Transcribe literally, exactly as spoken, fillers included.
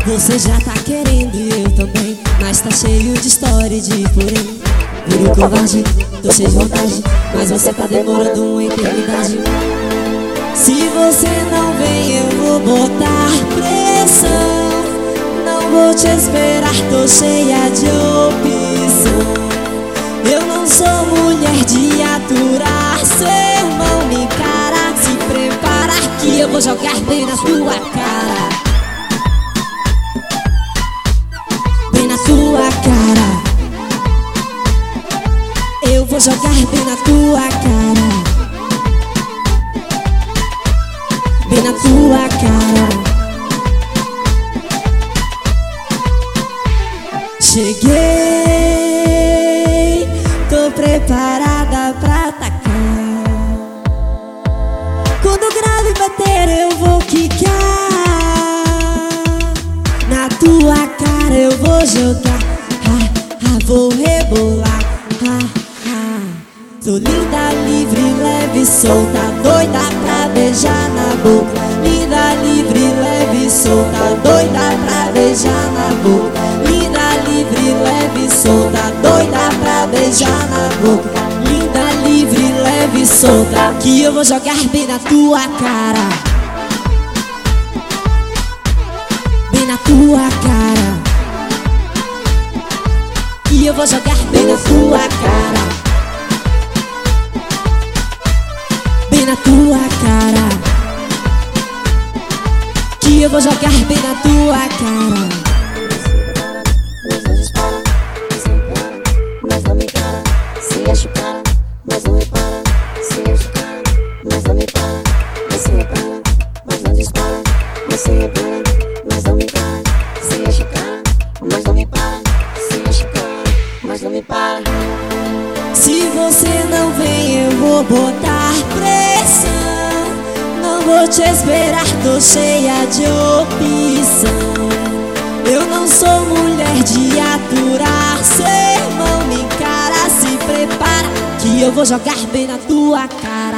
Você já tá querendo e eu também, mas tá cheio de história e de porém. Viro covarde, tô cheio de vontade, mas você tá demorando uma eternidade. Se você não vem eu vou botar pressão. Não vou te esperar, tô cheia de opção. Eu não sou mulher de aturar sermão. Me encara, se prepara que eu vou jogar bem na tua cara. Bem na tua cara. Eu vou jogar bem na tua cara. Bem na tua cara. Cheguei, tô preparada pra atacar. Quando o grave bater eu vou quicar. Na tua cara eu vou jogar, ah, ah, vou rebolar, ah, ah. Tô linda, livre, leve, solta, doida pra beijar na boca. Linda, livre, leve, solta, doida pra beijar na boca. Linda, livre, leve, solta, doida pra beijar na boca. Linda, livre, leve, solta, que eu vou jogar bem na tua cara. Bem na tua cara. Que eu vou jogar bem na tua cara. Bem na tua cara. Que eu vou jogar bem na tua cara. Mas não dispara, se machucar, mas não me para. Se machucar, mas não me para. Se repara, mas não dispara. Se repara, mas não me para. Se machucar, mas não me para. Se machucar, mas não me para. Se você não vem eu vou botar pressão. Não vou te esperar, tô cheia de opção. Eu não sou mulher de aturar sermão. Me encara, se prepara que eu vou jogar bem na tua cara.